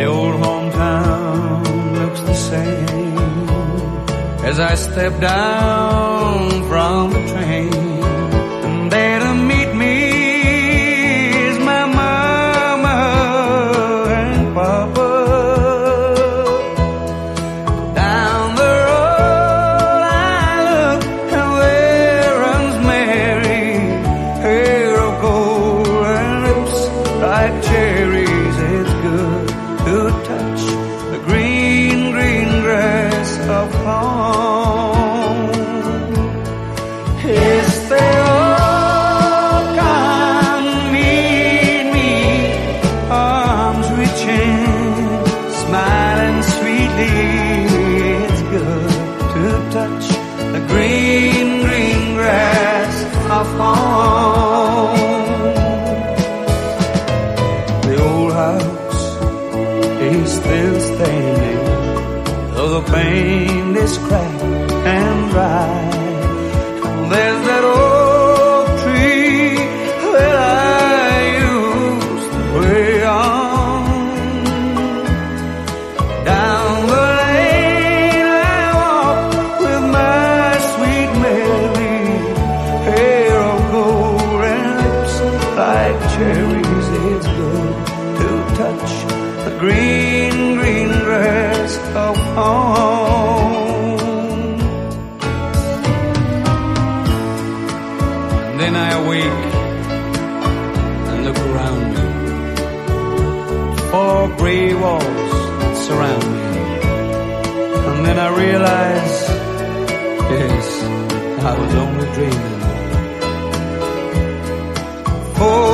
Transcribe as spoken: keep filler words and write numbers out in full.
The old hometown looks the same as I step down from the train. And there to meet me is my mama and papa. Down the road I look, and there runs Mary, hair of gold and lips like cherries. It's good to touch the green, green grass of home. Yes, they all come meet me, arms reaching, smiling sweetly. It's good to touch the green, green grass of home. The old house is still standing, though the paint is cracked and dry. There's that old tree that I used to play on. Down the lane I walk with my sweet Mary, hair of gold and lips like cherries. It's good to touch the green, green grass of home. And then I awake and look around me. Four gray walls surround me. And then I realize, yes, I was only dreaming. Four